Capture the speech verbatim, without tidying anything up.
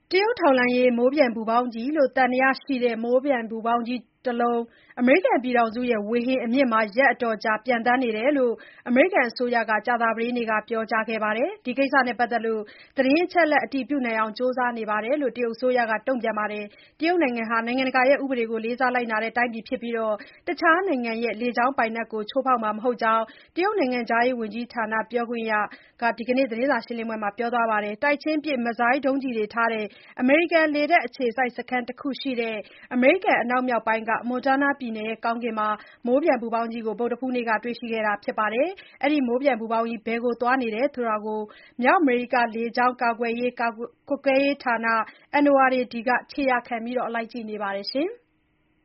တရုတ်ထောက်လှမ်းရေး မိုးပျံပူဖေါင်းကြီးလို့ သံသယရှိတဲ့ မိုးပျံပူဖေါင်းကြီးတလုံး အမေရိကန်ပြည်ထောင်စု ဝေဟင်အမြင့်မှာ ရက်အတော်ကြာ ပျံသန်းနေတယ်လို့ အမေရိကန်အစိုးရက ကြာသပတေးနေ့က ပြောကြားခဲ့ပါတယ်။ ဒီကိစ္စနဲ့ပတ်သက်လို့ သတင်းအချက်အလက် အတည်ပြုနိုင်အောင် ကြိုးစားနေတယ်လို့ တရုတ်အစိုးရက တုံ့ပြန်ပါတယ်။ တရုတ်နိုင်ငံဟာ နိုင်ငံတကာဥပဒေကို လေးစားလိုက်နာတဲ့ တိုင်းပြည်ဖြစ်ပြီး တခြားနိုင်ငံရဲ့ လေကြောင်းပိုင်နက်ကို ချိုးဖောက်မှာမဟုတ်ကြောင်း တရုတ်နိုင်ငံခြားရေးဝန်ကြီးဌာန ပြောခွင့်ရ Geng Shuang က ဒီနေ့ သတင်းစာရှင်းလင်းပွဲမှာ ပြောသွားပါတယ်။ တိုက်ချင်းပစ် မစ်ဇိုင်းဒုံးကျည်တွေထားတဲ့ အမေရိကန်လေတပ်အခြေစိုက်စခန်းတခုရှိတဲ့ အမေရိကန်အနောက်မြောက်ပိုင်းက Montana ပြည်နယ်ကောင်းကင်မှာ မိုးပျံပူဖေါင်းကြီးကို ဗုဒ္ဓဟူးနေ့က တွေ့ရှိခဲ့တာပါ။ ဒီမိုးပျံပူဖေါင်းကြီး ဘယ်ကိုသွားနေတယ်ဆိုတာကို မြောက်အမေရိက လေကြောင်းကာကွယ်ရေး ကွပ်ကဲရေးဌာန N O R D က ခြေရာခံ လိုက်ကြည့်နေပါတယ်။